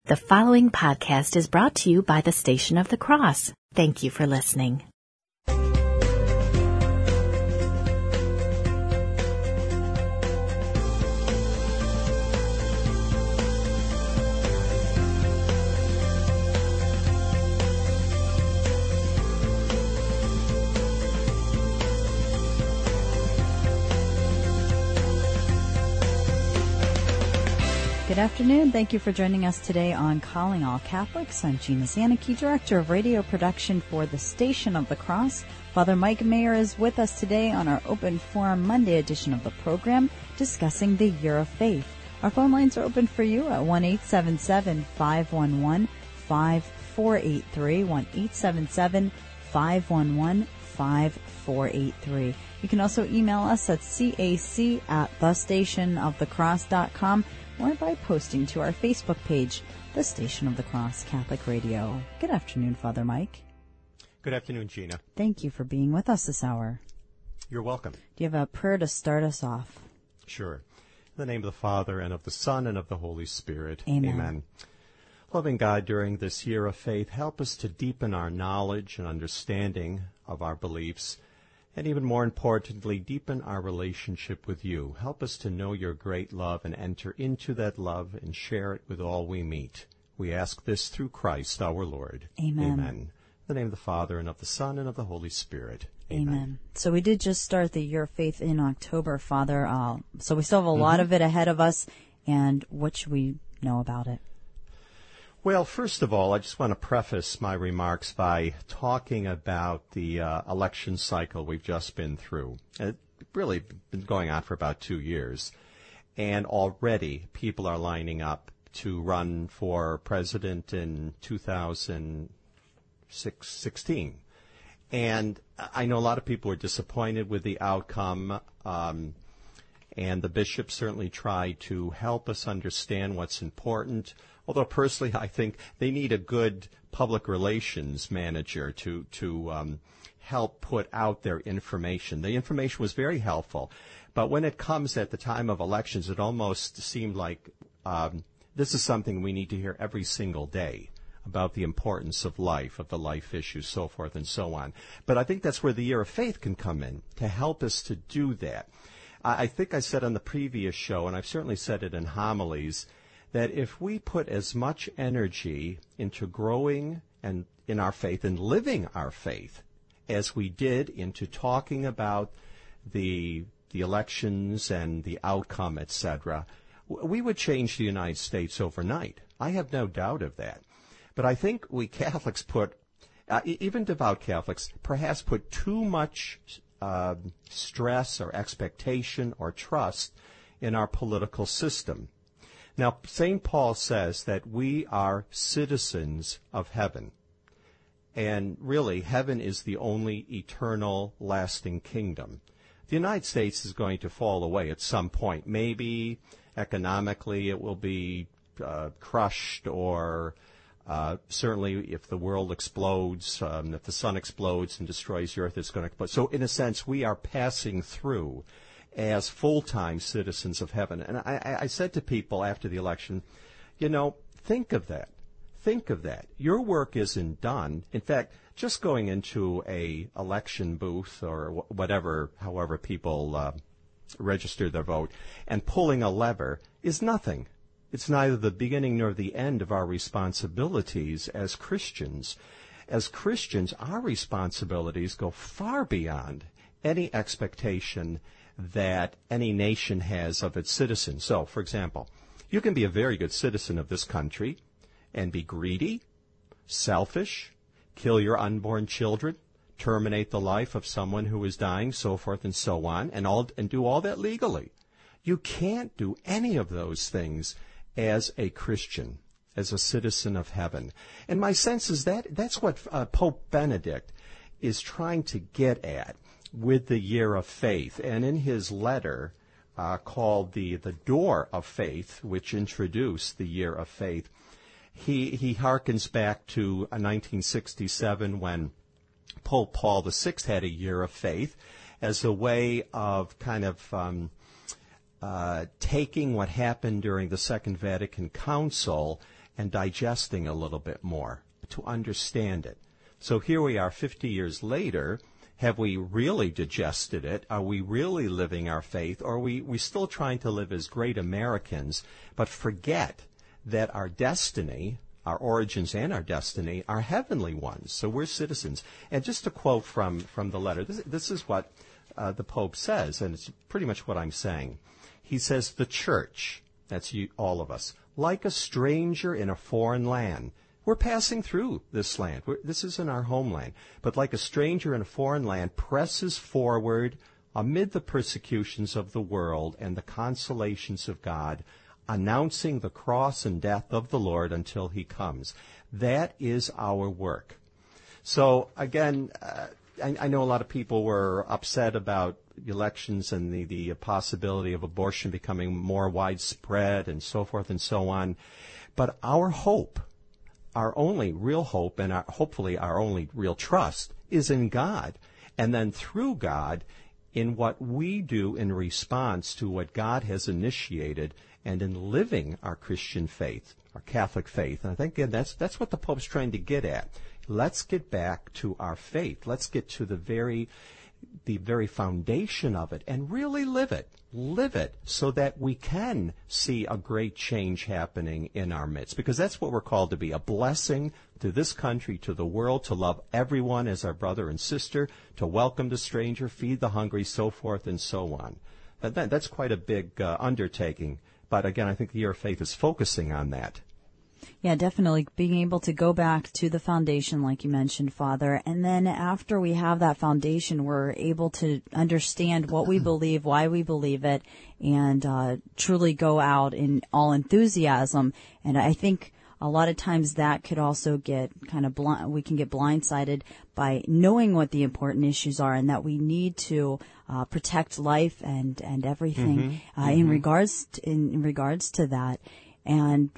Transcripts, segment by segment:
The following podcast is brought to you by the Station of the Cross. Thank you for listening. Good afternoon. Thank you for joining us today on Calling All Catholics. I'm Gina Zanicki, Director of Radio Production for the Station of the Cross. Father Mike Mayer is with us today on our Open Forum Monday edition of the program, discussing the Year of Faith. Our phone lines are open for you at 1-877-511-5483, 1-877-511-5483. You can also email us at cac@thestationofthecross.com or by posting to our Facebook page, The Station of the Cross Catholic Radio. Good afternoon, Father Mike. Good afternoon, Gina. Thank you for being with us this hour. You're welcome. Do you have a prayer to start us off? Sure. In the name of the Father, and of the Son, and of the Holy Spirit. Amen. Amen. Loving God, during this year of faith, help us to deepen our knowledge and understanding of our beliefs, and even more importantly, deepen our relationship with you. Help us to know your great love and enter into that love and share it with all we meet. We ask this through Christ our Lord. Amen. Amen. In the name of the Father, and of the Son, and of the Holy Spirit. Amen. So we did just start the Year of Faith in October, Father. So we still have a lot of it ahead of us. And what should we know about it? Well, first of all, I just want to preface my remarks by talking about the election cycle we've just been through. It's really been going on for about 2 years. And already people are lining up to run for president in 2016. And I know a lot of people are disappointed with the outcome, and the bishops certainly try to help us understand what's important. Although personally, I think they need a good public relations manager to help put out their information. The information was very helpful, but when it comes at the time of elections, it almost seemed like this is something we need to hear every single day about the importance of life, of the life issues, so forth and so on. But I think that's where the Year of Faith can come in to help us to do that. I think I said on the previous show, and I've certainly said it in homilies, that if we put as much energy into growing and in our faith and living our faith as we did into talking about the elections and the outcome, etc., we would change the United States overnight. I have no doubt of that. But I think we Catholics even devout Catholics, perhaps put too much stress or expectation or trust in our political system. Now, St. Paul says that we are citizens of heaven. And really, heaven is the only eternal, lasting kingdom. The United States is going to fall away at some point. Maybe economically it will be crushed, or certainly if the world explodes, if the sun explodes and destroys the earth, it's going to explode. So in a sense, we are passing through as full-time citizens of heaven. And I said to people after the election, think of that. Think of that. Your work isn't done. In fact, just going into a election booth or whatever, however people register their vote, and pulling a lever is nothing. It's neither the beginning nor the end of our responsibilities as Christians. As Christians, our responsibilities go far beyond any expectation that any nation has of its citizens. So, for example, you can be a very good citizen of this country and be greedy, selfish, kill your unborn children, terminate the life of someone who is dying, so forth and so on, and do all that legally. You can't do any of those things as a Christian, as a citizen of heaven. And my sense is that that's what Pope Benedict is trying to get at with the Year of Faith. And in his letter called the Door of Faith, which introduced the Year of Faith, he harkens back to 1967 when Pope Paul VI had a Year of Faith as a way of kind of taking what happened during the Second Vatican Council and digesting a little bit more to understand it. So here we are 50 years later. Have we really digested it? Are we really living our faith? Or are we still trying to live as great Americans, but forget that our destiny, our origins and our destiny, are heavenly ones? So we're citizens. And just a quote from the letter. This is what the Pope says, and it's pretty much what I'm saying. He says, the church, that's you, all of us, like a stranger in a foreign land. We're passing through this land. This isn't our homeland. But like a stranger in a foreign land, presses forward amid the persecutions of the world and the consolations of God, announcing the cross and death of the Lord until he comes. That is our work. So, again, I know a lot of people were upset about elections and the possibility of abortion becoming more widespread and so forth and so on. But our hope, our only real hope, and hopefully our only real trust, is in God. And then through God, in what we do in response to what God has initiated, and in living our Christian faith, our Catholic faith. And I think, again, that's what the Pope's trying to get at. Let's get back to our faith. Let's get to the very foundation of it and really live it. Live it so that we can see a great change happening in our midst. Because that's what we're called to be, a blessing to this country, to the world, to love everyone as our brother and sister, to welcome the stranger, feed the hungry, so forth and so on. That's quite a big undertaking. But again, I think the Year of Faith is focusing on that. Yeah, definitely being able to go back to the foundation, like you mentioned, Father. And then after we have that foundation, we're able to understand what we believe, why we believe it, and truly go out in all enthusiasm. And I think a lot of times that could also get kind of we can get blindsided by knowing what the important issues are and that we need to protect life and everything in regards to that. And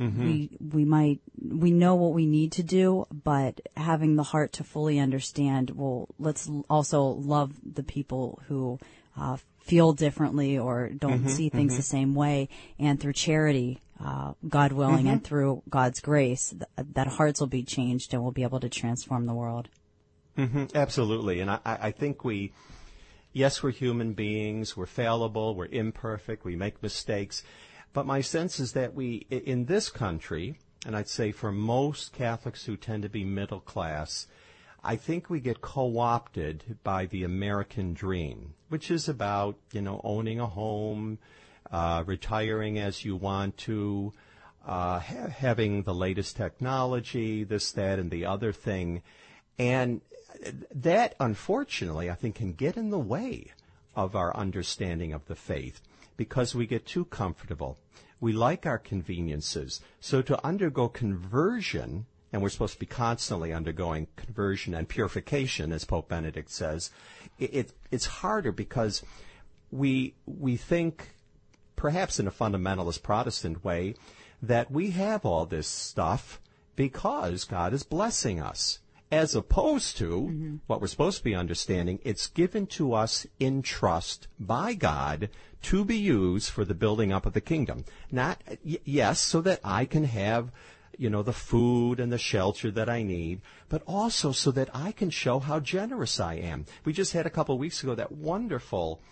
we know what we need to do, but having the heart to fully understand, well, let's also love the people who feel differently or don't see things the same way. And through charity, God willing, and through God's grace, that hearts will be changed and we'll be able to transform the world. Absolutely. And I think yes, we're human beings. We're fallible. We're imperfect. We make mistakes. But my sense is that we, in this country, and I'd say for most Catholics who tend to be middle class, I think we get co-opted by the American dream, which is about, owning a home, retiring as you want to, having the latest technology, this, that, and the other thing. And that, unfortunately, I think can get in the way of our understanding of the faith, because we get too comfortable. We like our conveniences. So to undergo conversion, and we're supposed to be constantly undergoing conversion and purification, as Pope Benedict says, it's harder because we think, perhaps in a fundamentalist Protestant way, that we have all this stuff because God is blessing us. As opposed to what we're supposed to be understanding, it's given to us in trust by God to be used for the building up of the kingdom. Not, yes, so that I can have, the food and the shelter that I need, but also so that I can show how generous I am. We just had a couple of weeks ago that wonderful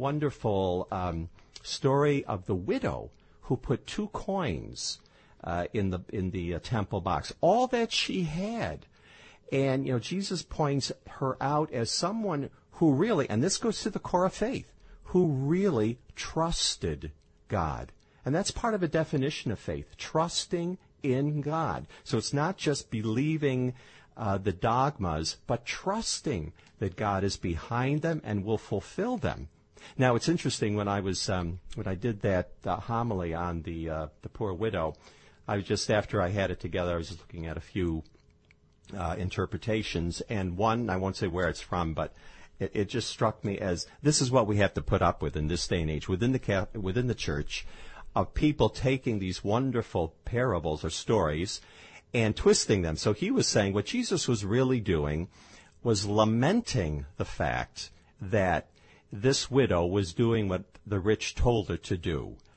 story of the widow who put 2 coins in the temple box, all that she had. And, Jesus points her out as someone who really, and this goes to the core of faith, who really trusted God. And that's part of a definition of faith, trusting in God. So it's not just believing the dogmas, but trusting that God is behind them and will fulfill them. Now, it's interesting, when I did that homily on the poor widow, I was just, after I had it together, I was just looking at a few interpretations, and one, I won't say where it's from, but it just struck me as this is what we have to put up with in this day and age within the church, of people taking these wonderful parables or stories and twisting them. So he was saying what Jesus was really doing was lamenting the fact that this widow was doing what the rich told her to do.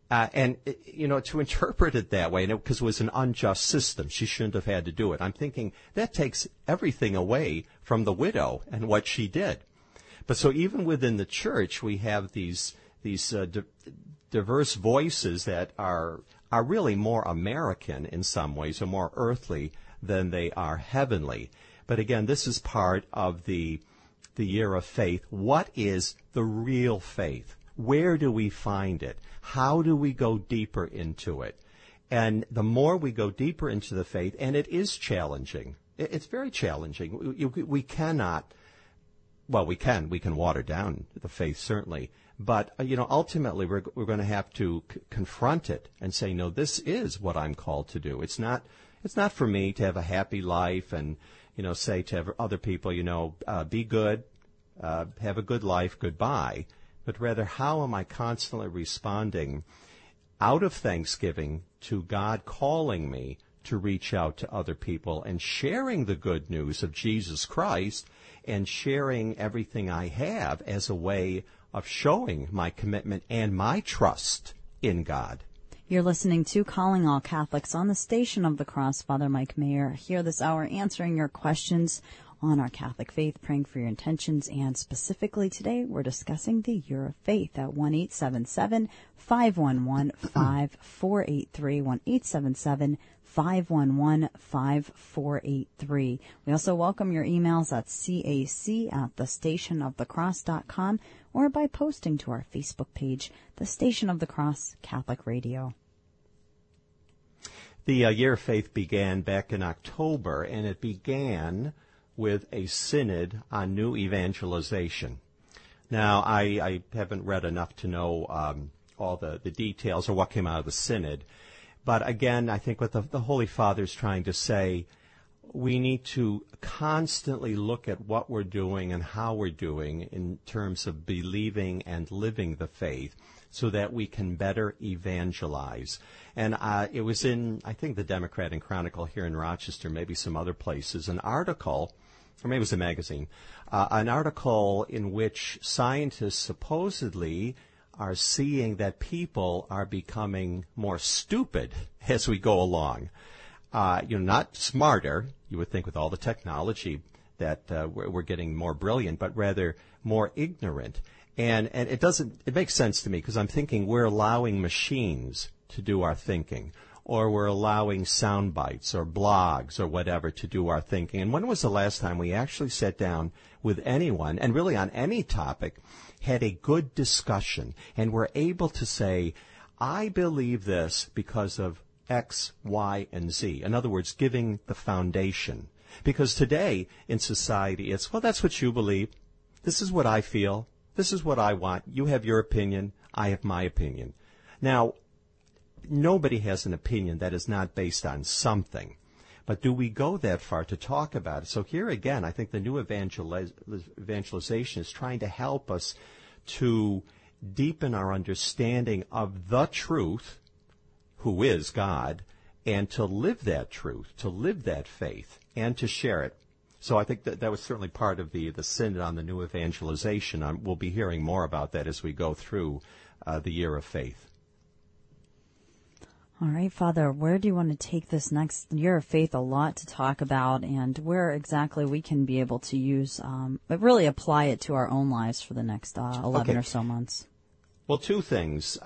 To interpret it that way, because it was an unjust system, she shouldn't have had to do it. I'm thinking that takes everything away from the widow and what she did. But so even within the church, we have these diverse voices that are really more American in some ways, or more earthly than they are heavenly. But again, this is part of the year of faith. What is the real faith? Where do we find it? How do we go deeper into it? And the more we go deeper into the faith, and it is challenging. It's very challenging. We cannot, well, we can water down the faith, certainly. But, ultimately we're going to have to confront it and say, no, this is what I'm called to do. It's not for me to have a happy life and, say to other people, be good, have a good life, goodbye. But rather, how am I constantly responding out of thanksgiving to God calling me to reach out to other people and sharing the good news of Jesus Christ and sharing everything I have as a way of showing my commitment and my trust in God. You're listening to Calling All Catholics on the Station of the Cross. Father Mike Mayer here this hour answering your questions on our Catholic faith, praying for your intentions, and specifically today we're discussing the Year of Faith at 1-877-511-5483, 1-877-511-5483. We also welcome your emails at cac@thestationofthecross.com or by posting to our Facebook page, The Station of the Cross Catholic Radio. The Year of Faith began back in October, and it began with a synod on new evangelization. Now, I haven't read enough to know all the details or what came out of the synod. But again, I think what the Holy Father is trying to say, we need to constantly look at what we're doing and how we're doing in terms of believing and living the faith so that we can better evangelize. And it was in, I think, the Democrat and Chronicle here in Rochester, maybe some other places, an article, or maybe it was a magazine, an article in which scientists supposedly are seeing that people are becoming more stupid as we go along. Not smarter, you would think with all the technology that we're getting more brilliant, but rather more ignorant. And it makes sense to me because I'm thinking we're allowing machines to do our thinking, or we're allowing sound bites or blogs or whatever to do our thinking. And when was the last time we actually sat down with anyone, and really on any topic, had a good discussion, and were able to say, I believe this because of X, Y, and Z. In other words, giving the foundation. Because today in society, it's, well, that's what you believe. This is what I feel. This is what I want. You have your opinion. I have my opinion. Now, nobody has an opinion that is not based on something. But do we go that far to talk about it? So here again, I think the new evangelization is trying to help us to deepen our understanding of the truth, who is God, and to live that truth, to live that faith, and to share it. So I think that was certainly part of the synod on the new evangelization. We'll be hearing more about that as we go through the Year of Faith. All right, Father, where do you want to take this next Year of Faith? A lot to talk about, and where exactly we can be able to use, but really apply it to our own lives for the next 11 or so months. Well, two things.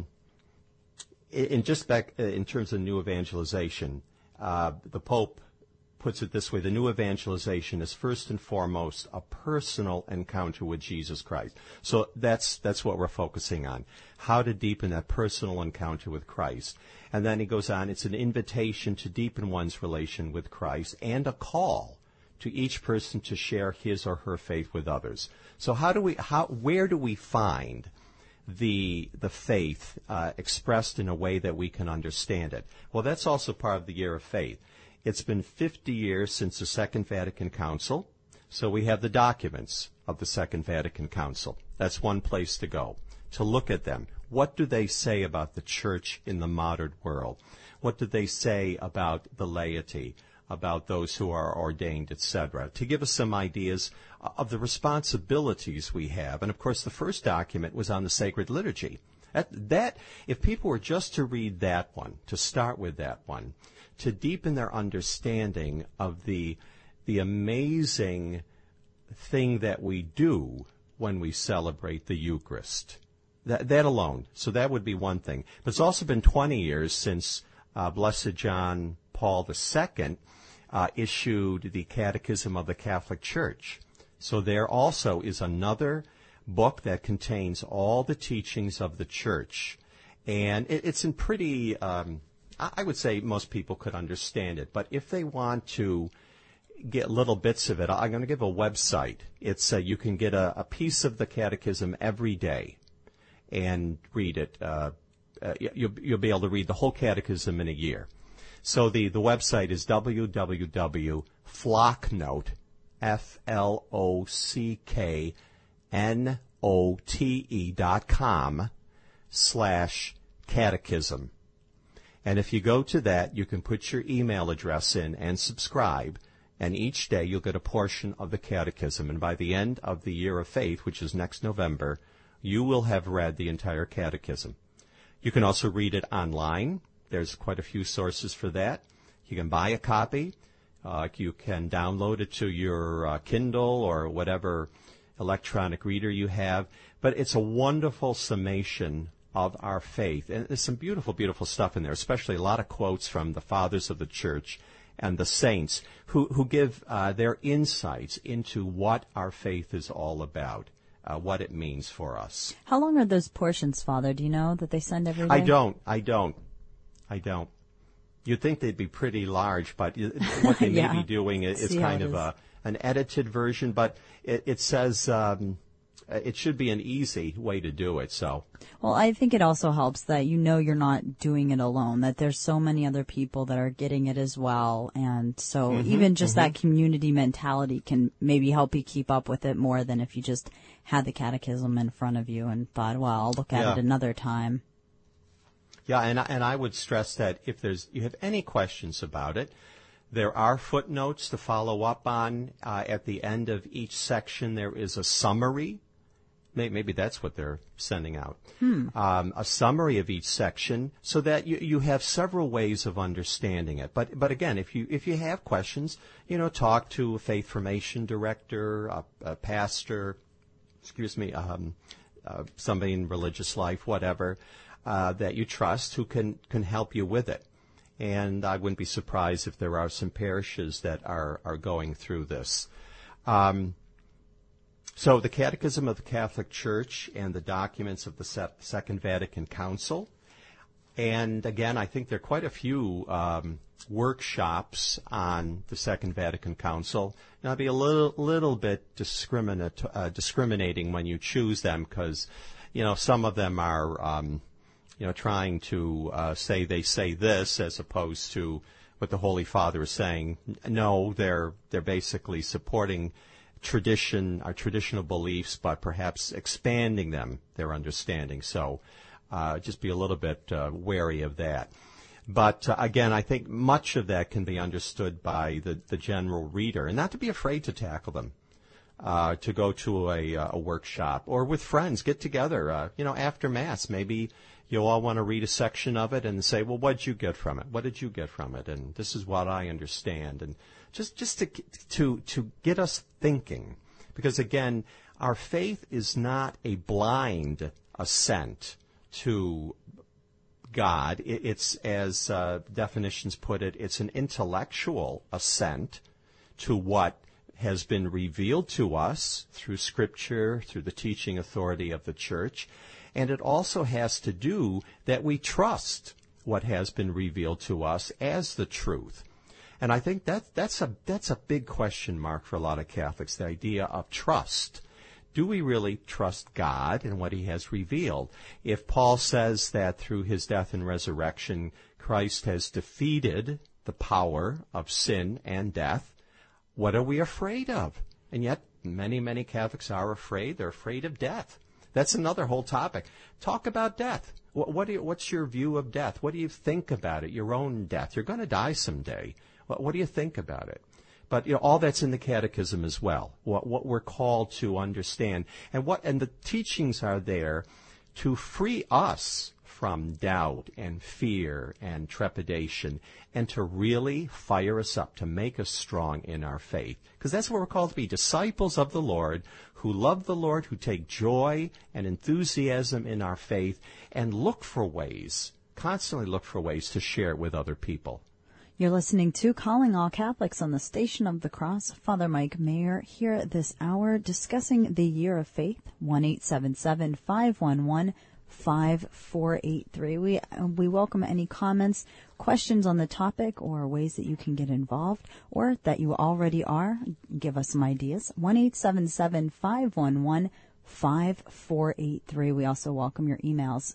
In terms of new evangelization, the Pope puts it this way: the new evangelization is first and foremost a personal encounter with Jesus Christ. So that's what we're focusing on, how to deepen that personal encounter with Christ. And then he goes on, it's an invitation to deepen one's relation with Christ and a call to each person to share his or her faith with others. So where do we find the faith expressed in a way that we can understand it? Well, that's also part of the Year of Faith. It's been 50 years since the Second Vatican Council, so we have the documents of the Second Vatican Council. That's one place to go, to look at them. What do they say about the Church in the modern world? What do they say about the laity, about those who are ordained, etc., to give us some ideas of the responsibilities we have. And, of course, the first document was on the sacred liturgy. That if people were just to read that one, to start with that one, to deepen their understanding of the amazing thing that we do when we celebrate the Eucharist. That alone. So that would be one thing. But it's also been 20 years since Blessed John Paul II issued the Catechism of the Catholic Church. So there also is another book that contains all the teachings of the Church. And it's in pretty, I would say most people could understand it. But if they want to get little bits of it, I'm going to give a website. It's you can get a piece of the Catechism every day and read it. You'll be able to read the whole Catechism in a year. So the website is www.flocknote, FLOCKNOTE.com/catechism. And if you go to that, you can put your email address in and subscribe. And each day you'll get a portion of the Catechism. And by the end of the Year of Faith, which is next November, you will have read the entire Catechism. You can also read it online. There's quite a few sources for that. You can buy a copy. You can download it to your Kindle or whatever electronic reader you have. But it's a wonderful summation of our faith. And there's some beautiful, beautiful stuff in there, especially a lot of quotes from the fathers of the Church and the saints who give their insights into what our faith is all about, what it means for us. How long are those portions, Father? Do you know that they send every day? I don't. You'd think they'd be pretty large, but what they may be doing is kind of an edited version, but it says it should be an easy way to do it. So, well, I think it also helps that you're not doing it alone, that there's so many other people that are getting it as well. And so even just that community mentality can maybe help you keep up with it more than if you just had the Catechism in front of you and thought, well, I'll look at it another time. Yeah, and I would stress that if you have any questions about it, there are footnotes to follow up on. At the end of each section, there is a summary. Maybe that's what they're sending out. A summary of each section so that you have several ways of understanding it. But again, if you have questions, talk to a faith formation director, a pastor, somebody in religious life, whatever, that you trust who can help you with it. And I wouldn't be surprised if there are some parishes that are going through this. So the Catechism of the Catholic Church and the documents of the Second Vatican Council. And again, I think there are quite a few workshops on the Second Vatican Council. Now, be a little bit discriminating when you choose them because, some of them are, trying to say they say this as opposed to what the Holy Father is saying. No, they're basically supporting our traditional beliefs, but perhaps expanding their understanding. So just be a little bit wary of that. But again, I think much of that can be understood by the general reader, and not to be afraid to tackle them, to go to a workshop or with friends, get together, after Mass. Maybe you'll all want to read a section of it and say, well, what did you get from it? What did you get from it? And this is what I understand. And just to get us thinking, because again, our faith is not a blind assent to God. It's, as definitions put it, it's an intellectual assent to what has been revealed to us through Scripture, through the teaching authority of the Church, and it also has to do that we trust what has been revealed to us as the truth. And I think that's a big question mark for a lot of Catholics, the idea of trust. Do we really trust God and what He has revealed? If Paul says that through His death and resurrection, Christ has defeated the power of sin and death, what are we afraid of? And yet, many, many Catholics are afraid. They're afraid of death. That's another whole topic. Talk about death. What's your view of death? What do you think about it, your own death? You're going to die someday. What do you think about it? But all that's in the Catechism as well. What we're called to understand, and the teachings are there to free us from doubt and fear and trepidation, and to really fire us up, to make us strong in our faith. Because that's what we're called to be, disciples of the Lord, who love the Lord, who take joy and enthusiasm in our faith, and constantly look for ways to share it with other people. You're listening to Calling All Catholics on the Station of the Cross. Father Mike Mayer here this hour discussing the Year of Faith, 1-877-511-5483. We welcome any comments, questions on the topic, or ways that you can get involved, or that you already are. Give us some ideas. 1-877-511-5483. We also welcome your emails,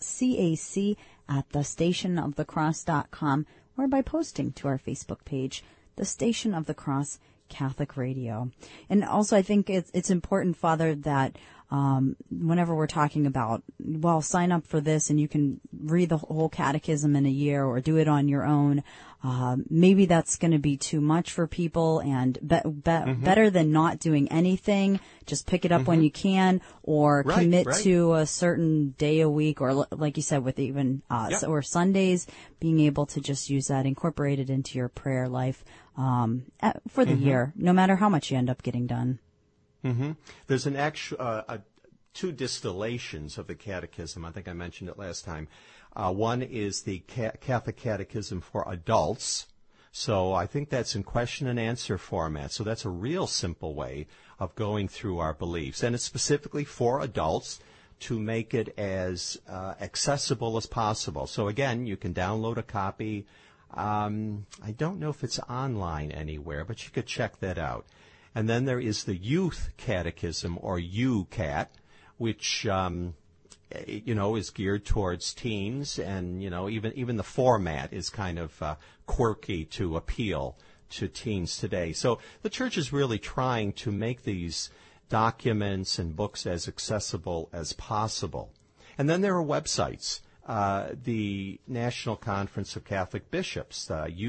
cac@thestationofthecross.com, or by posting to our Facebook page, The Station of the Cross Catholic Radio. And also I think it's important, Father, that whenever we're talking about, well, sign up for this and you can read the whole catechism in a year or do it on your own, maybe that's going to be too much for people, and better than not doing anything. Just pick it up when you can, or commit to a certain day a week, or like you said, with even or Sundays, being able to just use that, incorporate it into your prayer life for the year, no matter how much you end up getting done. There's an two distillations of the Catechism. I think I mentioned it last time. One is the Catholic Catechism for adults. So I think that's in question and answer format. So that's a real simple way of going through our beliefs. And it's specifically for adults to make it as accessible as possible. So again, you can download a copy. I don't know if it's online anywhere, but you could check that out. And then there is the Youth Catechism, or UCAT, which is geared towards teens, and even the format is kind of quirky to appeal to teens today. So the Church is really trying to make these documents and books as accessible as possible. And then there are websites. The National Conference of Catholic Bishops,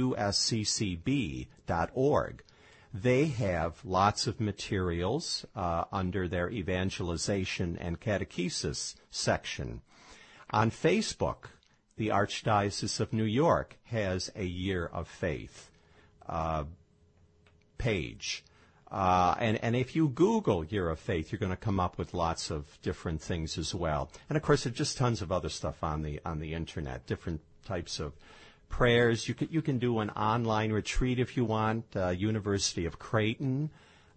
usccb.org. They have lots of materials under their evangelization and catechesis section. On Facebook, the Archdiocese of New York has a Year of Faith page. And if you Google Year of Faith, you're going to come up with lots of different things as well. And of course, there's just tons of other stuff on the internet, different types of prayers. You can do an online retreat if you want. University of Creighton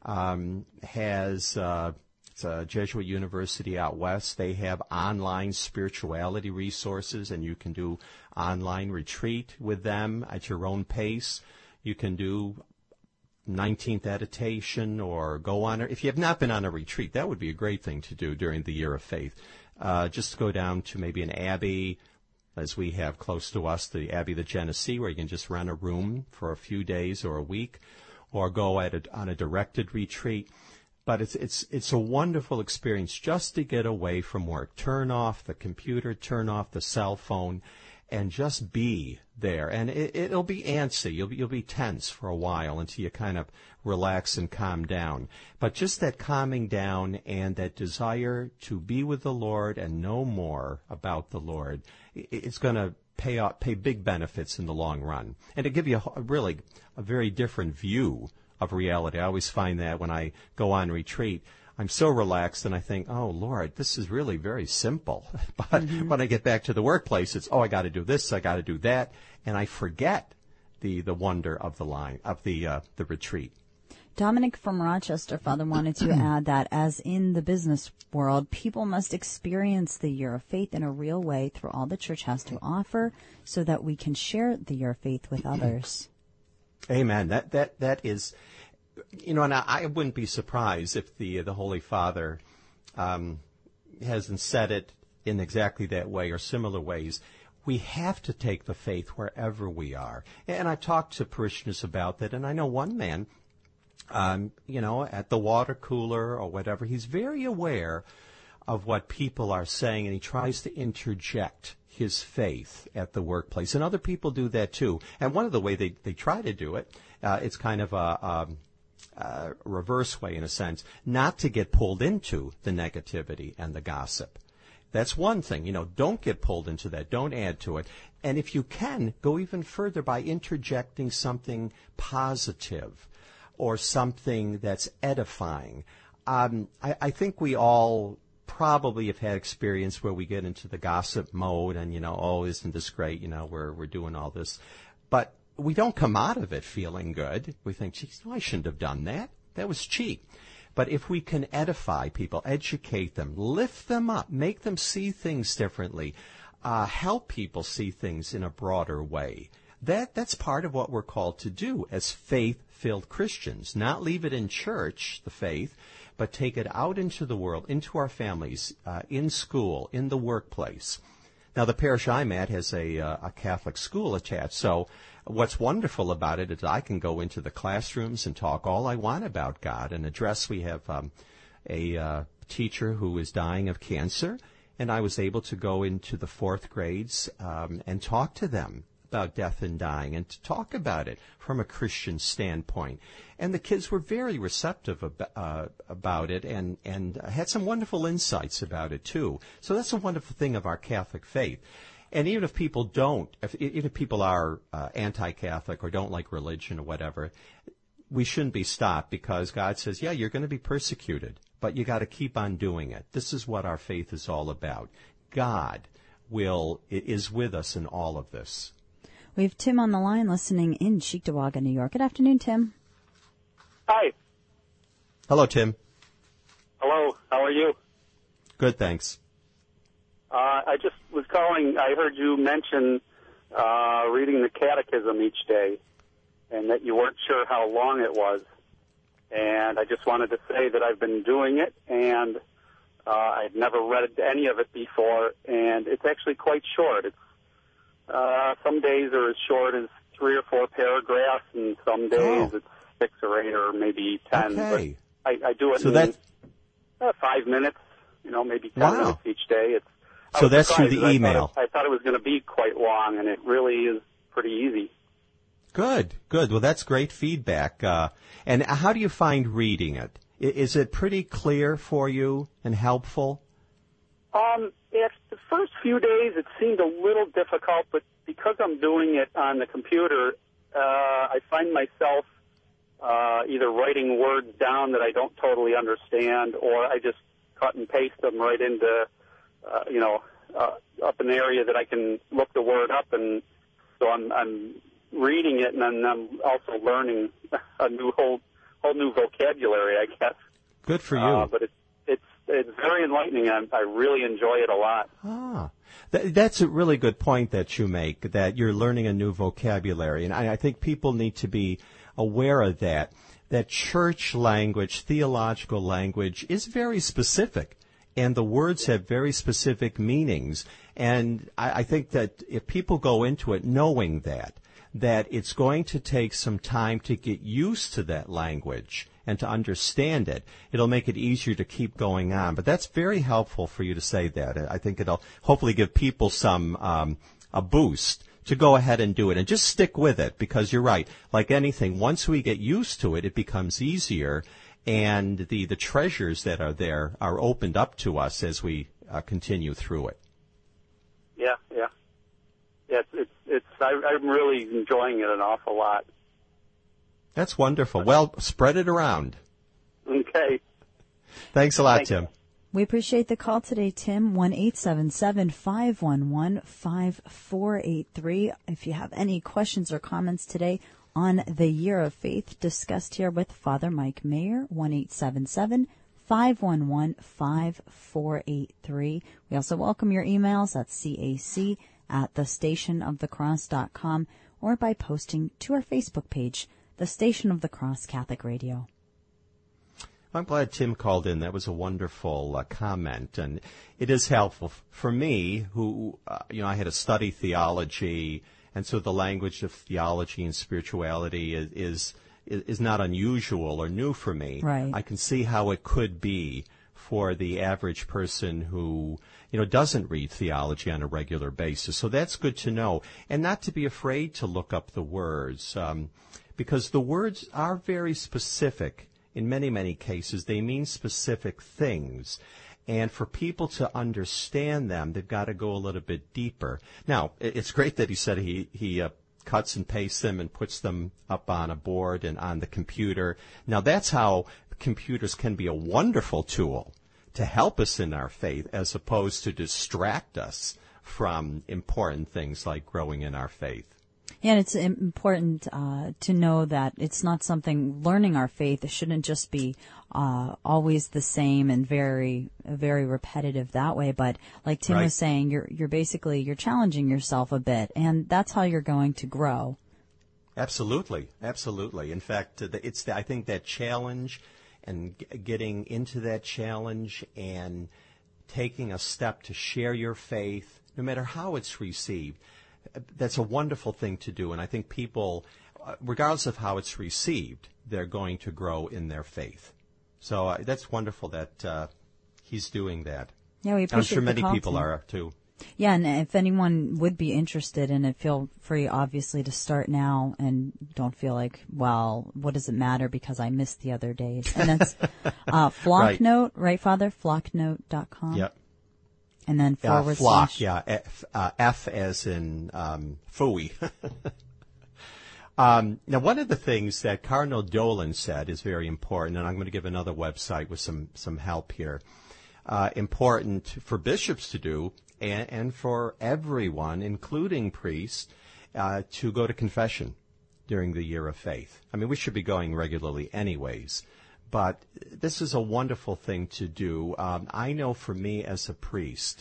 has it's a Jesuit university out west. They have online spirituality resources, and you can do online retreat with them at your own pace. You can do 19th Editation, or go on. If you have not been on a retreat, that would be a great thing to do during the Year of Faith. Just go down to maybe an abbey, as we have close to us, the Abbey of the Genesee, where you can just rent a room for a few days or a week, or go on a directed retreat. But it's a wonderful experience just to get away from work. Turn off the computer, turn off the cell phone, and just be there. And it'll be antsy. You'll be tense for a while until you kind of relax and calm down. But just that calming down and that desire to be with the Lord and know more about the Lord, it's going to pay big benefits in the long run. And to give you a very different view of reality. I always find that when I go on retreat, I'm so relaxed, and I think, oh, Lord, this is really very simple. But when I get back to the workplace, it's, I got to do this, I got to do that, and I forget the wonder of the retreat. Dominic from Rochester, Father, wanted to add that as in the business world, people must experience the Year of Faith in a real way through all the Church has to offer, so that we can share the Year of Faith with others. Amen. That is, and I wouldn't be surprised if the Holy Father hasn't said it in exactly that way or similar ways. We have to take the faith wherever we are. And I talked to parishioners about that, and I know one man, at the water cooler or whatever, he's very aware of what people are saying, and he tries to interject his faith at the workplace. And other people do that too. And one of the ways they try to do it, it's kind of a reverse way in a sense, not to get pulled into the negativity and the gossip. That's one thing. Don't get pulled into that. Don't add to it. And if you can, go even further by interjecting something positive or something that's edifying. I think we all probably have had experience where we get into the gossip mode and, oh, isn't this great? We're doing all this. But we don't come out of it feeling good. We think, geez, I shouldn't have done that. That was cheap. But if we can edify people, educate them, lift them up, make them see things differently, help people see things in a broader way, that's part of what we're called to do as faith-filled Christians. Not leave it in church, the faith, but take it out into the world, into our families, in school, in the workplace. Now, the parish I'm at has a Catholic school attached, so what's wonderful about it is I can go into the classrooms and talk all I want about God and address. We have a teacher who is dying of cancer, and I was able to go into the fourth grades and talk to them about death and dying and to talk about it from a Christian standpoint. And the kids were very receptive about it and had some wonderful insights about it, too. So that's a wonderful thing of our Catholic faith. And even if people even if people are anti-Catholic or don't like religion or whatever, we shouldn't be stopped because God says, yeah, you're going to be persecuted, but you got to keep on doing it. This is what our faith is all about. God is with us in all of this. We have Tim on the line listening in Cheektowaga, New York. Good afternoon, Tim. Hi. Hello, Tim. Hello. How are you? Good, thanks. I just was calling. I heard you mention reading the catechism each day and that you weren't sure how long it was. And I just wanted to say that I've been doing it, and I've never read any of it before, and it's actually quite short. It's some days are as short as 3 or 4 paragraphs, and some days it's 6 or 8 or maybe 10. Okay. But I do it in 5 minutes, maybe 10 minutes each day. So that's through the email. I thought it was going to be quite long, and it really is pretty easy. Good. Well, that's great feedback. And how do you find reading it? Is it pretty clear for you and helpful? The first few days it seemed a little difficult, but because I'm doing it on the computer, I find myself either writing words down that I don't totally understand, or I just cut and paste them right into, up an area that I can look the word up, and so I'm reading it, and then I'm also learning a whole new vocabulary, I guess. Good for you. But it's very enlightening. I really enjoy it a lot. That's a really good point that you make, that you're learning a new vocabulary. And I think people need to be aware of that church language, theological language, is very specific. And the words have very specific meanings. And I think that if people go into it knowing that it's going to take some time to get used to that language and to understand it, it'll make it easier to keep going on. But that's very helpful for you to say that. I think it'll hopefully give people some a boost to go ahead and do it. And just stick with it, because you're right. Like anything, once we get used to it, it becomes easier. And the treasures that are there are opened up to us as we continue through it. Yeah. I'm really enjoying it an awful lot. That's wonderful. Well, spread it around. Okay. Thanks a lot, Tim. We appreciate the call today, Tim. 1-877-511-5483. If you have any questions or comments today on the Year of Faith discussed here with Father Mike Mayer, 1-877-511-5483. We also welcome your emails at cac@thestationofthecross.com or by posting to our Facebook page, The Station of the Cross Catholic Radio. I'm glad Tim called in. That was a wonderful comment, and it is helpful for me, who I had to study theology, and so the language of theology and spirituality is not unusual or new for me. Right. I can see how it could be for the average person who doesn't read theology on a regular basis. So that's good to know, and not to be afraid to look up the words, because the words are very specific. In many, many cases, they mean specific things. And for people to understand them, they've got to go a little bit deeper. Now, it's great that he said he cuts and pastes them and puts them up on a board and on the computer. Now, that's how computers can be a wonderful tool to help us in our faith as opposed to distract us from important things like growing in our faith. Yeah, and it's important to know that it's not something, learning our faith shouldn't just be always the same and very repetitive that way. But like Tim was saying, you're challenging yourself a bit, and that's how you're going to grow. Absolutely. In fact, I think that challenge and getting into that challenge and taking a step to share your faith, no matter how it's received, that's a wonderful thing to do. And I think people, regardless of how it's received, they're going to grow in their faith. So that's wonderful that he's doing that. Yeah, we appreciate I'm sure many the call, people Tim. are too. Yeah, and if anyone would be interested in it, feel free, obviously, to start now and don't feel like, well, what does it matter because I missed the other days? And that's Flocknote, right, Father? Flocknote.com. Yep. And then / Flock, yeah. F as in Fooey. Now, one of the things that Cardinal Dolan said is very important, and I'm going to give another website with some help here. Important for bishops to do, and for everyone, including priests, to go to confession during the year of faith. I mean, we should be going regularly anyways, but this is a wonderful thing to do. I know for me as a priest,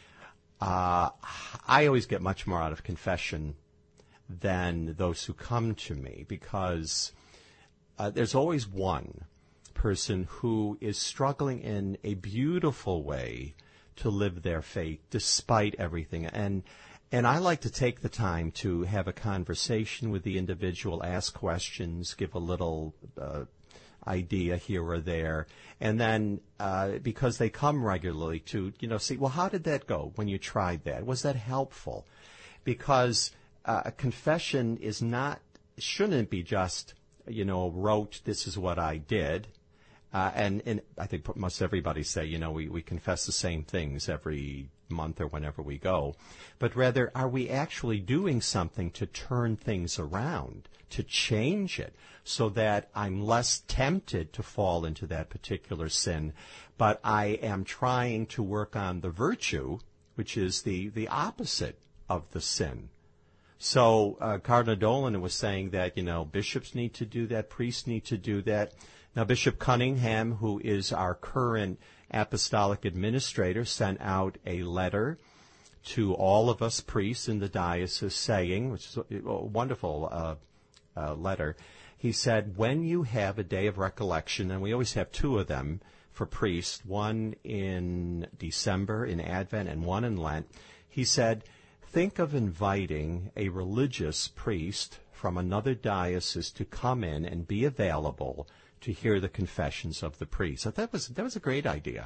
I always get much more out of confession than those who come to me, because there's always one person who is struggling in a beautiful way to live their faith despite everything. And I like to take the time to have a conversation with the individual, ask questions, give a little idea here or there. And then because they come regularly to, see, well, how did that go when you tried that? Was that helpful? Because a confession shouldn't be just, rote, this is what I did. And I think most everybody say, we confess the same things every month or whenever we go. But rather, are we actually doing something to turn things around, to change it, so that I'm less tempted to fall into that particular sin, but I am trying to work on the virtue, which is the opposite of the sin. So Cardinal Dolan was saying that, bishops need to do that, priests need to do that. Now, Bishop Cunningham, who is our current apostolic administrator, sent out a letter to all of us priests in the diocese saying, which is a wonderful letter, he said, when you have a day of recollection, and we always have two of them for priests, one in December in Advent and one in Lent, he said, think of inviting a religious priest from another diocese to come in and be available to hear the confessions of the priest. So that was a great idea.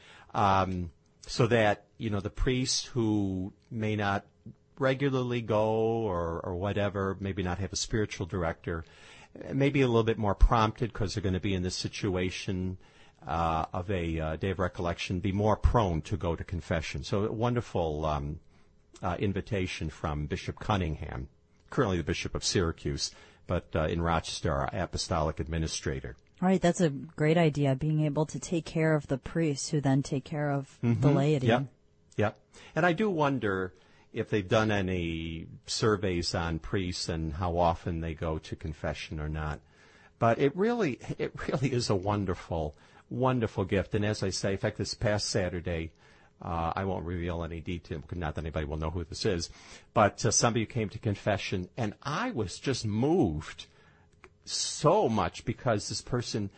So that, the priests who may not regularly go or whatever, maybe not have a spiritual director, maybe a little bit more prompted because they're going to be in this situation of a day of recollection, be more prone to go to confession. So a wonderful invitation from Bishop Cunningham, currently the Bishop of Syracuse, but in Rochester, our apostolic administrator. All right, that's a great idea, being able to take care of the priests who then take care of the laity. Yep. And I do wonder if they've done any surveys on priests and how often they go to confession or not. But it really is a wonderful, wonderful gift. And as I say, in fact, this past Saturday, I won't reveal any detail, not that anybody will know who this is, but somebody came to confession, and I was just moved so much because this person,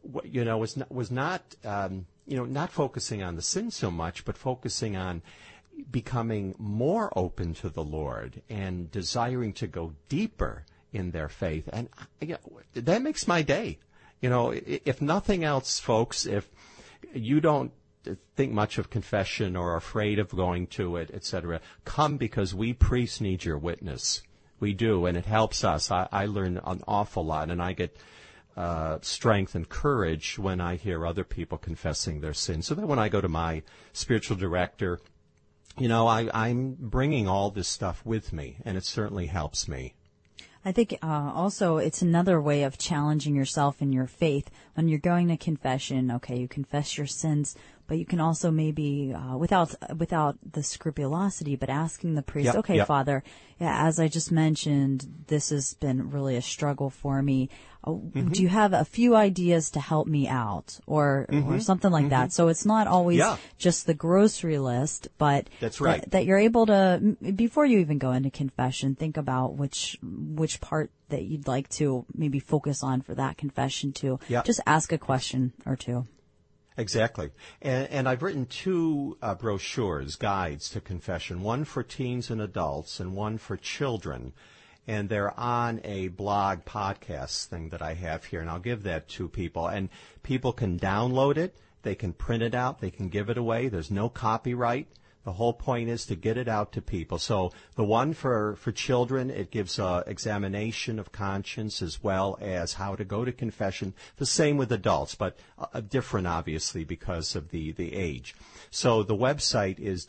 was not, not focusing on the sin so much, but focusing on becoming more open to the Lord and desiring to go deeper in their faith. And that makes my day. If nothing else, folks, if you don't think much of confession or are afraid of going to it, etc., come, because we priests need your witness. We do, and it helps us. I learn an awful lot, and I get strength and courage when I hear other people confessing their sins. So that when I go to my spiritual director, I'm bringing all this stuff with me, and it certainly helps me. I think also it's another way of challenging yourself in your faith. When you're going to confession, okay, you confess your sins, but you can also maybe, without the scrupulosity, but asking the priest, okay, Father, as I just mentioned, this has been really a struggle for me. Do you have a few ideas to help me out or something like that? So it's not always just the grocery list, but that's right. that you're able to, before you even go into confession, think about which part that you'd like to maybe focus on for that confession to just ask a question or two. Exactly. And I've written 2 brochures, guides to confession, one for teens and adults and one for children. And they're on a blog podcast thing that I have here, and I'll give that to people. And people can download it, they can print it out, they can give it away. There's no copyright. The whole point is to get it out to people. So the one for children, it gives an examination of conscience as well as how to go to confession. The same with adults, but different, obviously, because of the age. So the website is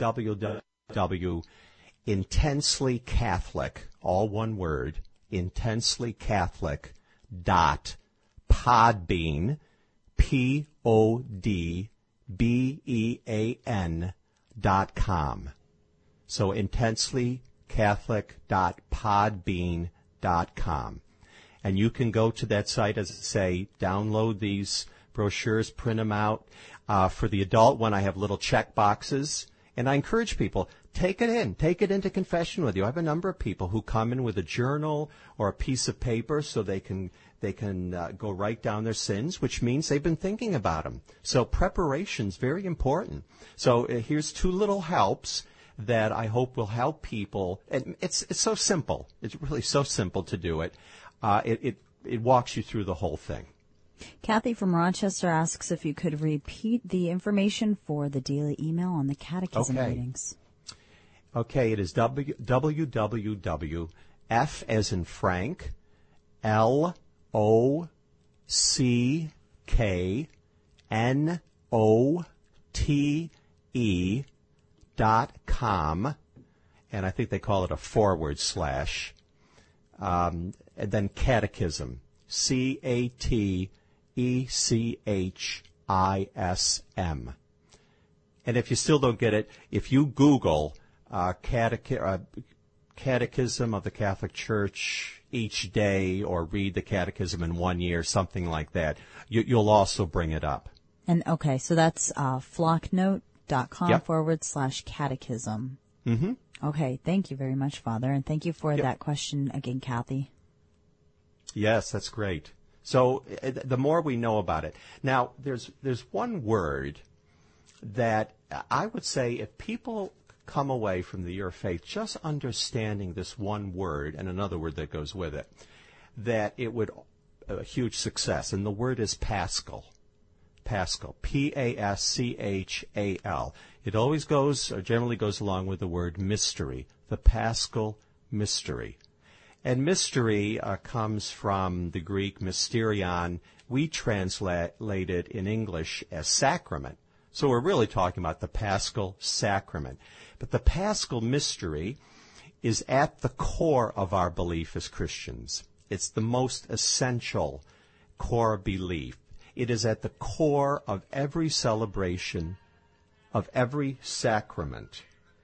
www.intenselycatholic, all one word, intenselycatholic.podbean, PODBEAN.com. So intenselycatholic.podbean.com. And you can go to that site, as I say, download these brochures, print them out. For the adult one, I have little check boxes. And I encourage people, take it into confession with you. I have a number of people who come in with a journal or a piece of paper so they can go write down their sins, which means they've been thinking about them. So preparation's very important. So here's 2 little helps that I hope will help people. And it's so simple. It's really so simple to do it. It walks you through the whole thing. Kathy from Rochester asks if you could repeat the information for the daily email on the catechism readings. Okay, it is www, F as in Frank, LOCKNOTE.com, and I think they call it a / and then catechism, CATECHISM. And if you still don't get it, if you Google Catechism of the Catholic Church each day or read the Catechism in 1 year, something like that, you'll also bring it up. And okay, so that's flocknote.com / catechism. Mm-hmm. Okay, thank you very much, Father, and thank you for that question again, Kathy. Yes, that's great. So the more we know about it. Now, there's one word that I would say if people come away from the Year of Faith just understanding this one word and another word that goes with it, that it would a huge success. And the word is Paschal. Paschal, Paschal. It always goes, or generally goes along with the word mystery, the Paschal mystery. And mystery comes from the Greek mysterion. We translate it in English as sacrament. So we're really talking about the Paschal sacrament. But the Paschal mystery is at the core of our belief as Christians. It's the most essential core belief. It is at the core of every celebration, of every sacrament.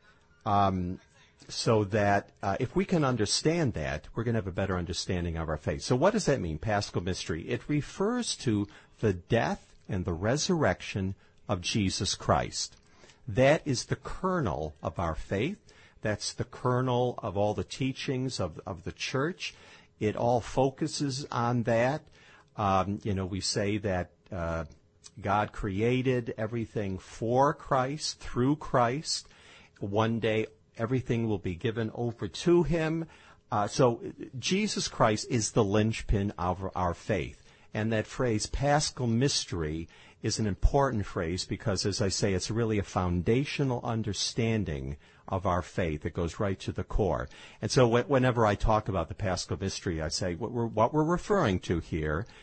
So that if we can understand that, we're going to have a better understanding of our faith. So what does that mean, Paschal mystery? It refers to the death and the resurrection of Jesus Christ. That is the kernel of our faith. That's the kernel of all the teachings of the church. It all focuses on that. We say that God created everything for Christ, through Christ. One day, everything will be given over to him. So Jesus Christ is the linchpin of our faith. And that phrase, Paschal mystery, is an important phrase because, as I say, it's really a foundational understanding of our faith. It goes right to the core. And so whenever I talk about the Paschal mystery, I say what we're referring to here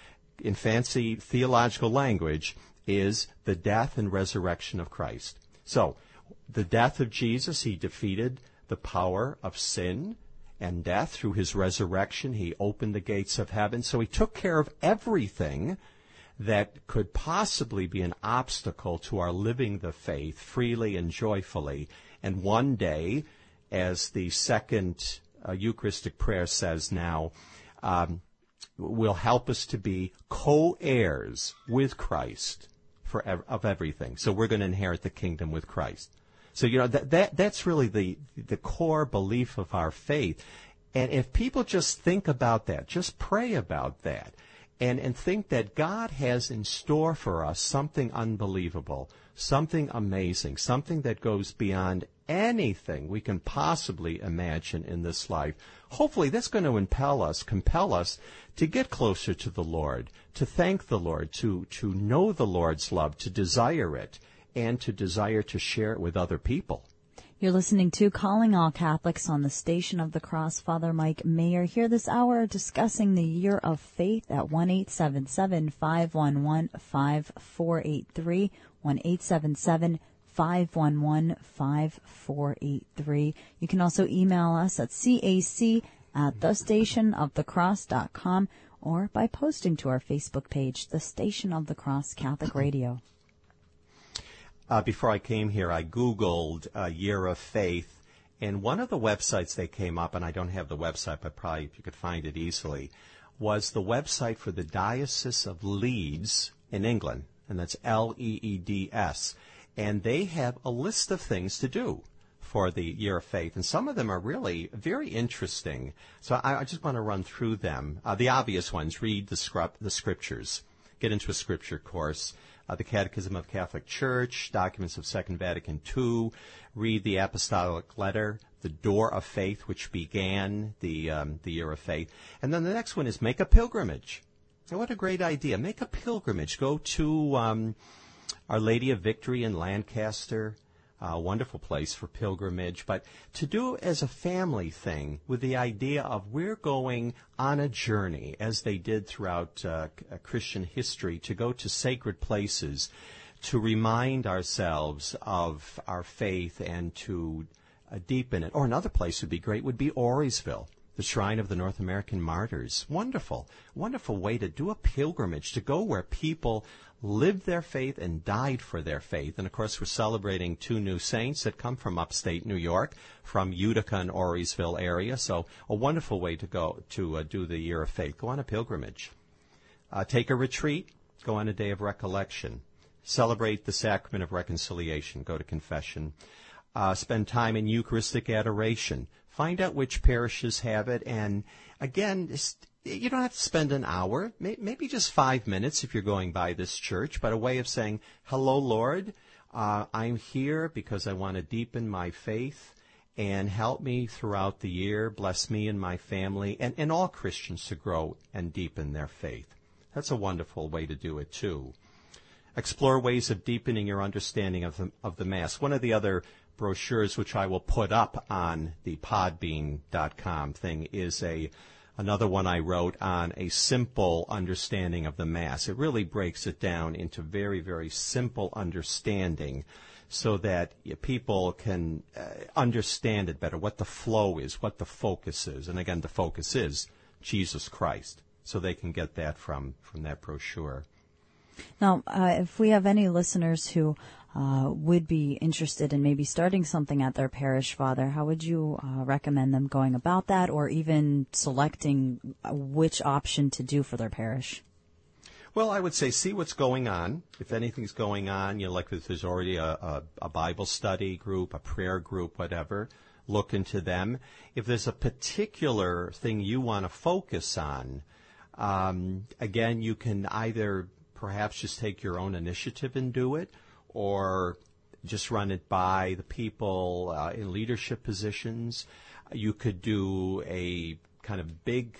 in fancy theological language, is the death and resurrection of Christ. So, the death of Jesus, he defeated the power of sin and death. Through his resurrection, he opened the gates of heaven. So he took care of everything that could possibly be an obstacle to our living the faith freely and joyfully. And one day, as the second Eucharistic prayer says now, will help us to be co-heirs with Christ of everything. So we're going to inherit the kingdom with Christ. So, that's really the core belief of our faith. And if people just think about that, just pray about that, and think that God has in store for us something unbelievable, something amazing, something that goes beyond anything we can possibly imagine in this life. Hopefully that's going to compel us to get closer to the Lord, to thank the Lord, to know the Lord's love, to desire it, and to desire to share it with other people. You're listening to Calling All Catholics on the Station of the Cross. Father Mike Mayer here this hour discussing the Year of Faith at 1-877-511-5483, 1-877-511-5483. You can also email us at cac@thestationofthecross.com or by posting to our Facebook page, The Station of the Cross Catholic Radio. Before I came here, I Googled Year of Faith, and one of the websites that came up, and I don't have the website, but probably you could find it easily, was the website for the Diocese of Leeds in England, and that's Leeds. And they have a list of things to do for the Year of Faith, and some of them are really very interesting. So I just want to run through them. The obvious ones: read the scriptures, get into a scripture course, the Catechism of Catholic Church, documents of Second Vatican II, read the Apostolic Letter, the Door of Faith, which began the Year of Faith. And then the next one is make a pilgrimage. Now, what a great idea. Make a pilgrimage. Go to Our Lady of Victory in Lancaster, a wonderful place for pilgrimage, but to do it as a family thing with the idea of we're going on a journey, as they did throughout Christian history, to go to sacred places, to remind ourselves of our faith and to deepen it. Or another place would be great, would be Aurysville, the Shrine of the North American Martyrs. Wonderful, wonderful way to do a pilgrimage, to go where people lived their faith and died for their faith. And, of course, we're celebrating two new saints that come from upstate New York, from Utica and Aurysville area. So a wonderful way to go to do the Year of Faith. Go on a pilgrimage. Take a retreat. Go on a day of recollection. Celebrate the sacrament of reconciliation. Go to confession. Spend time in Eucharistic adoration. Find out which parishes have it. And, again, you don't have to spend an hour, maybe just 5 minutes if you're going by this church, but a way of saying, hello, Lord, I'm here because I want to deepen my faith, and help me throughout the year, bless me and my family, and all Christians to grow and deepen their faith. That's a wonderful way to do it, too. Explore ways of deepening your understanding of the Mass. One of the other brochures, which I will put up on the podbean.com thing, is another one I wrote on a simple understanding of the Mass. It really breaks it down into very, very simple understanding so that people can understand it better, what the flow is, what the focus is. And again, the focus is Jesus Christ. So they can get that from that brochure. Now, if we have any listeners who would be interested in maybe starting something at their parish, Father, how would you recommend them going about that, or even selecting which option to do for their parish? Well, I would say see what's going on. If anything's going on, like if there's already a Bible study group, a prayer group, whatever, look into them. If there's a particular thing you want to focus on, again, you can either perhaps just take your own initiative and do it, or just run it by the people in leadership positions. You could do a kind of big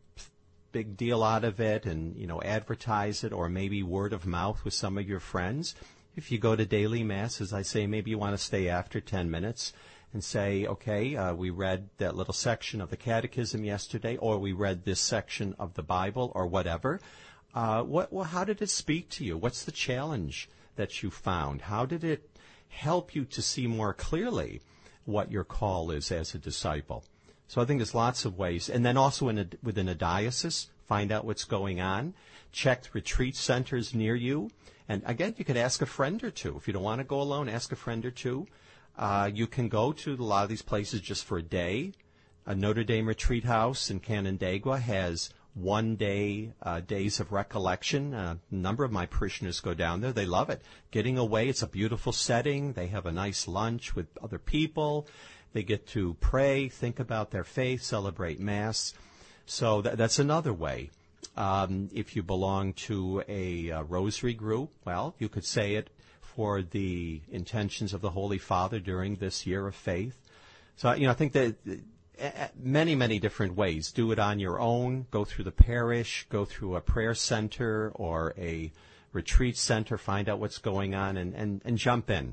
deal out of it and, advertise it, or maybe word of mouth with some of your friends. If you go to daily Mass, as I say, maybe you want to stay after 10 minutes and say, okay, we read that little section of the Catechism yesterday, or we read this section of the Bible, or whatever. How did it speak to you? What's the challenge that you found? How did it help you to see more clearly what your call is as a disciple? So I think there's lots of ways. And then also within a diocese, find out what's going on. Check retreat centers near you. And again, you could ask a friend or two. If you don't want to go alone, ask a friend or two. You can go to a lot of these places just for a day. A Notre Dame Retreat House in Canandaigua has 1 day, days of recollection. A number of my parishioners go down there. They love it. Getting away, it's a beautiful setting. They have a nice lunch with other people. They get to pray, think about their faith, celebrate Mass. So that's another way. If you belong to a rosary group, well, you could say it for the intentions of the Holy Father during this year of faith. So, I think that many, many different ways. Do it on your own. Go through the parish. Go through a prayer center or a retreat center. Find out what's going on and jump in.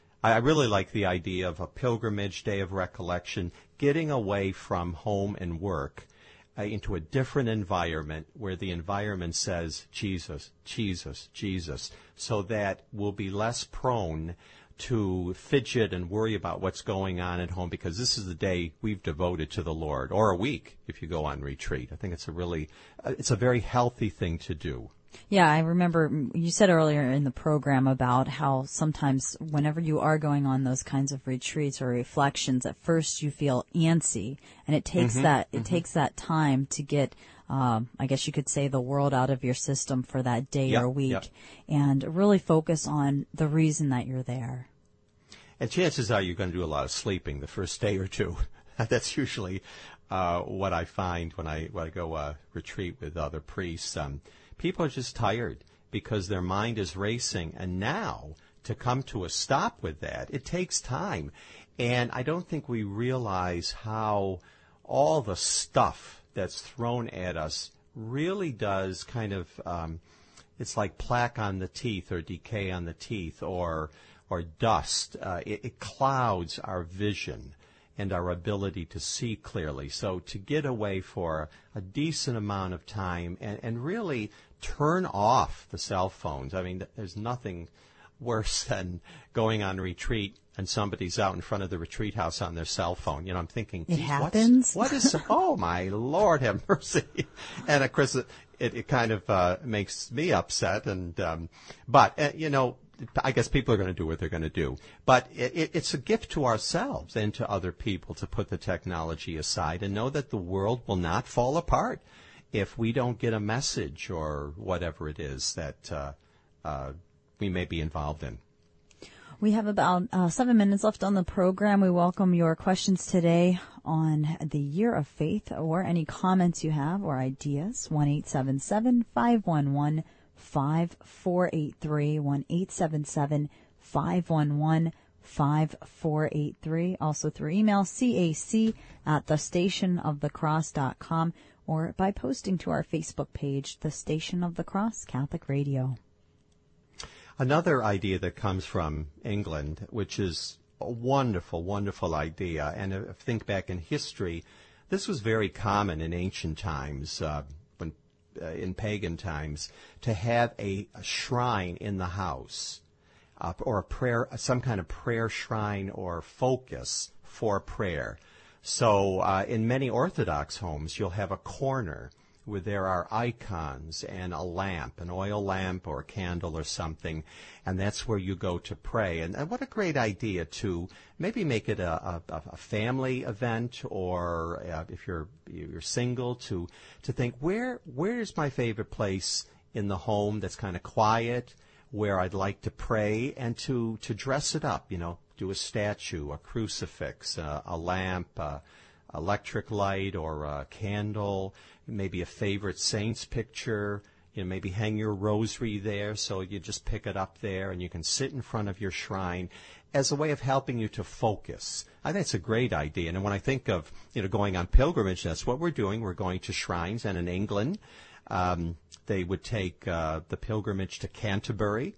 I really like the idea of a pilgrimage, day of recollection, getting away from home and work into a different environment where the environment says, Jesus, Jesus, Jesus, so that we'll be less prone to fidget and worry about what's going on at home, because this is the day we've devoted to the Lord, or a week if you go on retreat. I think it's a very healthy thing to do. Yeah, I remember you said earlier in the program about how sometimes whenever you are going on those kinds of retreats or reflections, at first you feel antsy, and it takes takes that time to get, I guess you could say, the world out of your system for that day or week, and really focus on the reason that you're there. And chances are you're going to do a lot of sleeping the first day or two. That's usually what I find when I go retreat with other priests. People are just tired because their mind is racing. And now, to come to a stop with that, it takes time. And I don't think we realize how all the stuff that's thrown at us really does kind of, it's like plaque on the teeth or decay on the teeth or dust. It clouds our vision and our ability to see clearly. So to get away for a decent amount of time and really turn off the cell phones. I mean, there's nothing worse than going on retreat and somebody's out in front of the retreat house on their cell phone. I'm thinking, it happens. Oh my Lord, have mercy. And of course, it kind of makes me upset. But I guess people are going to do what they're going to do. But it's a gift to ourselves and to other people to put the technology aside and know that the world will not fall apart if we don't get a message or whatever it is that we may be involved in. We have about 7 minutes left on the program. We welcome your questions today on the Year of Faith or any comments you have or ideas. 1-877-511-5483, 1-877-511-5483. Also through email, cac@thestationofthecross.com, or by posting to our Facebook page, The Station of the Cross Catholic Radio. Another idea that comes from England, which is a wonderful, wonderful idea, and if you think back in history, this was very common in ancient times, in pagan times, to have a shrine in the house, or a prayer, some kind of prayer shrine or focus for prayer. So in many Orthodox homes, you'll have a corner where there are icons and a lamp, an oil lamp or a candle or something, and that's where you go to pray. And what a great idea to maybe make it a family event, or if you're single, to think, where is my favorite place in the home that's kind of quiet, where I'd like to pray, and to dress it up, do a statue, a crucifix, a lamp, electric light, or a candle, maybe a favorite saint's picture, maybe hang your rosary there, so you just pick it up there and you can sit in front of your shrine as a way of helping you to focus. I think it's a great idea. And when I think of, going on pilgrimage, that's what we're doing. We're going to shrines. And in England, they would take the pilgrimage to Canterbury.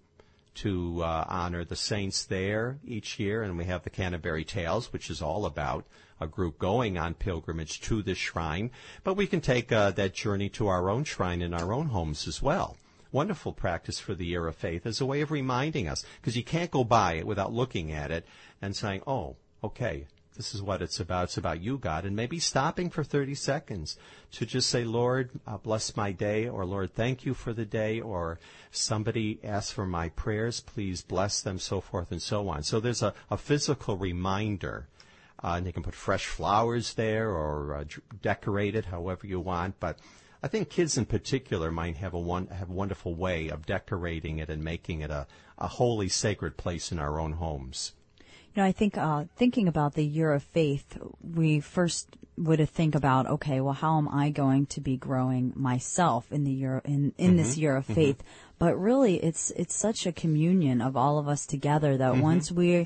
to honor the saints there each year, and we have the Canterbury Tales, which is all about a group going on pilgrimage to this shrine. But we can take that journey to our own shrine in our own homes as well. Wonderful practice for the Year of Faith as a way of reminding us, because you can't go by it without looking at it and saying, oh, okay, this is what it's about. It's about you, God. And maybe stopping for 30 seconds to just say, Lord, bless my day, or Lord, thank you for the day, or somebody asks for my prayers, please bless them, so forth and so on. So there's a physical reminder. And you can put fresh flowers there or decorate it however you want. But I think kids in particular might have a wonderful way of decorating it and making it a holy, sacred place in our own homes. You know, I think thinking about the Year of Faith, we first would think about, okay, well, how am I going to be growing myself in the year in this Year of Faith? But really, it's such a communion of all of us together that once we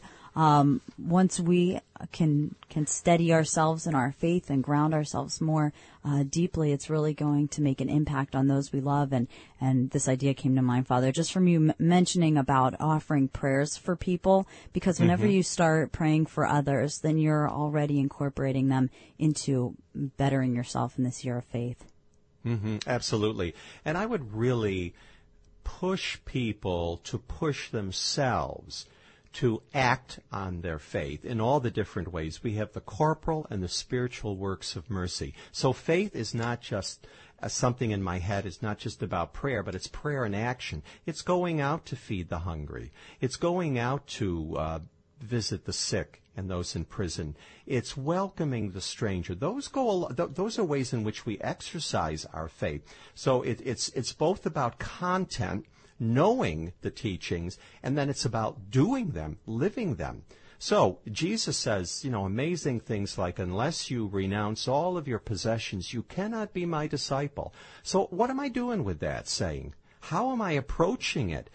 can steady ourselves in our faith and ground ourselves more deeply, it's really going to make an impact on those we love. And this idea came to mind, Father, just from you mentioning about offering prayers for people, because whenever you start praying for others, then you're already incorporating them into bettering yourself in this Year of Faith. Absolutely. And I would really push people to push themselves to act on their faith in all the different ways. We have the corporal and the spiritual works of mercy. So faith is not just something in my head. It's not just about prayer, but it's prayer in action. It's going out to feed the hungry. It's going out to visit the sick and those in prison. It's welcoming the stranger. Those are ways in which we exercise our faith. So it's both about content, knowing the teachings, and then it's about doing them, living them. So Jesus says, amazing things like, unless you renounce all of your possessions, you cannot be my disciple. So what am I doing with that saying? How am I approaching it?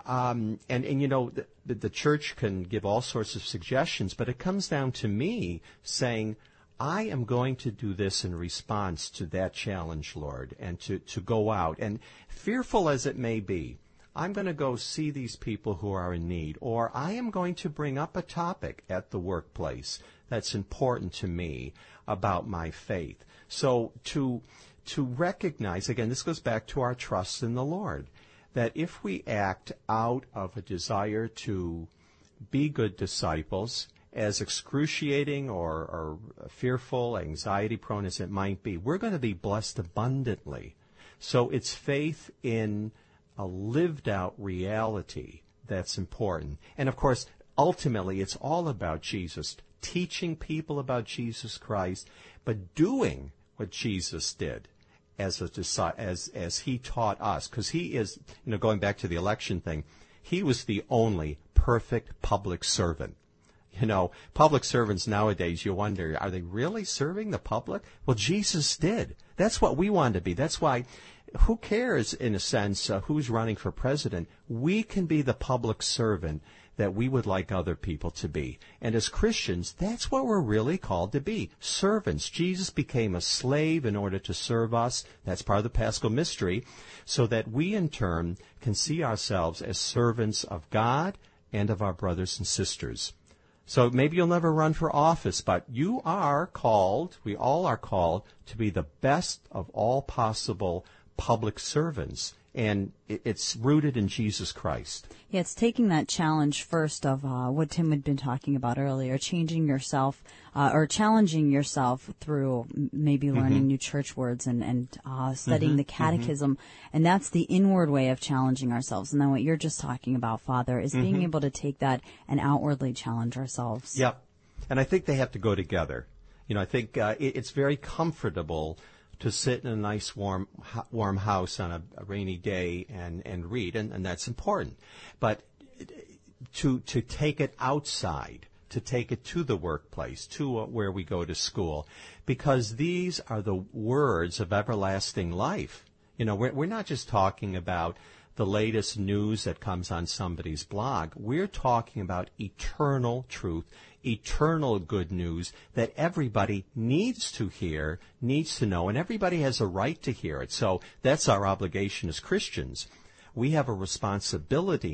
The church can give all sorts of suggestions, but it comes down to me saying, I am going to do this in response to that challenge, Lord, and to go out. And fearful as it may be, I'm going to go see these people who are in need, or I am going to bring up a topic at the workplace that's important to me about my faith. So to recognize, again, this goes back to our trust in the Lord, that if we act out of a desire to be good disciples, as excruciating or fearful, anxiety-prone as it might be, we're going to be blessed abundantly. So it's faith in a lived-out reality that's important. And, of course, ultimately, it's all about Jesus, teaching people about Jesus Christ, but doing what Jesus did as he taught us. Because he is, going back to the election thing, he was the only perfect public servant. Public servants nowadays, you wonder, are they really serving the public? Well, Jesus did. That's what we want to be. That's why, who cares, in a sense, who's running for president? We can be the public servant that we would like other people to be. And as Christians, that's what we're really called to be, servants. Jesus became a slave in order to serve us. That's part of the Paschal mystery, so that we, in turn, can see ourselves as servants of God and of our brothers and sisters. So maybe you'll never run for office, but you are called, we all are called, to be the best of all possible public servants. And it's rooted in Jesus Christ. Yeah, it's taking that challenge first of what Tim had been talking about earlier, changing yourself or challenging yourself through maybe learning new church words and studying the catechism. And that's the inward way of challenging ourselves. And then what you're just talking about, Father, is being able to take that and outwardly challenge ourselves. Yep. And I think they have to go together. I think it's very comfortable to sit in a nice warm house on a rainy day and read, and that's important. But to take it outside, to take it to the workplace, to where we go to school, because these are the words of everlasting life. We're not just talking about the latest news that comes on somebody's blog. We're talking about eternal truth, eternal good news that everybody needs to hear, needs to know, and everybody has a right to hear it. So that's our obligation as Christians. We have a responsibility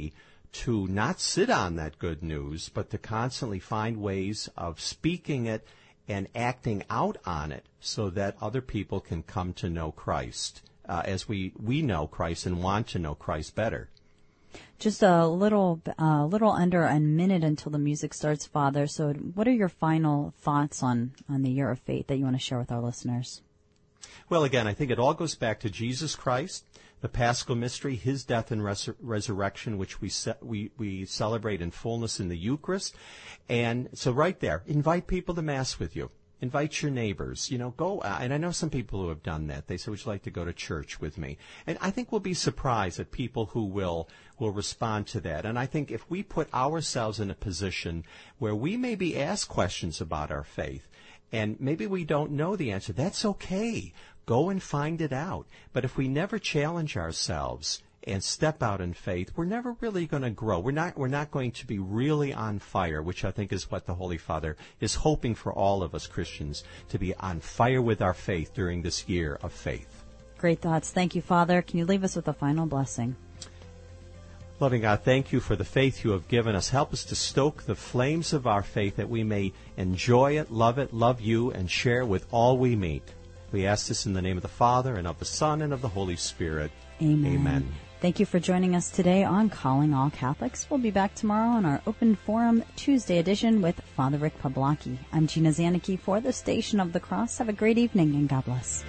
to not sit on that good news, but to constantly find ways of speaking it and acting out on it so that other people can come to know Christ as we know Christ and want to know Christ better. Just a little under a minute until the music starts, Father. So what are your final thoughts on the year of faith that you want to share with our listeners? Well, again, I think it all goes back to Jesus Christ, the Paschal mystery, his death and resurrection, which we celebrate in fullness in the Eucharist. And so right there, invite people to Mass with you. Invite your neighbors, go, and I know some people who have done that. They say, would you like to go to church with me? And I think we'll be surprised at people who will respond to that. And I think if we put ourselves in a position where we may be asked questions about our faith, and maybe we don't know the answer, that's okay. Go and find it out. But if we never challenge ourselves and step out in faith, we're never really going to grow. We're not going to be really on fire, which I think is what the Holy Father is hoping for all of us Christians, to be on fire with our faith during this year of faith. Great thoughts. Thank you, Father. Can you leave us with a final blessing? Loving God, thank you for the faith you have given us. Help us to stoke the flames of our faith that we may enjoy it, love you, and share with all we meet. We ask this in the name of the Father, and of the Son, and of the Holy Spirit. Amen. Amen. Thank you for joining us today on Calling All Catholics. We'll be back tomorrow on our Open Forum Tuesday edition with Father Rick Pawlowski. I'm Gina Zanicki for the Station of the Cross. Have a great evening and God bless.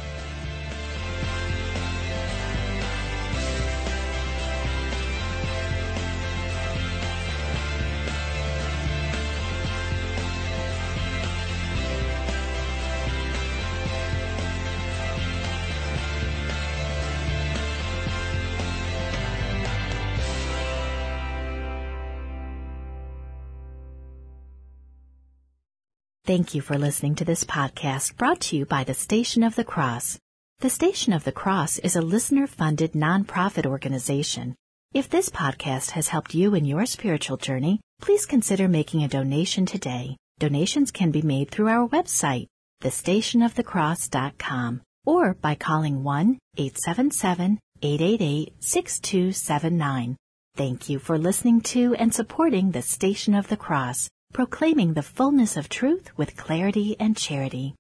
Thank you for listening to this podcast brought to you by the Station of the Cross. The Station of the Cross is a listener-funded nonprofit organization. If this podcast has helped you in your spiritual journey, please consider making a donation today. Donations can be made through our website, thestationofthecross.com, or by calling 1-877-888-6279. Thank you for listening to and supporting the Station of the Cross, proclaiming the fullness of truth with clarity and charity.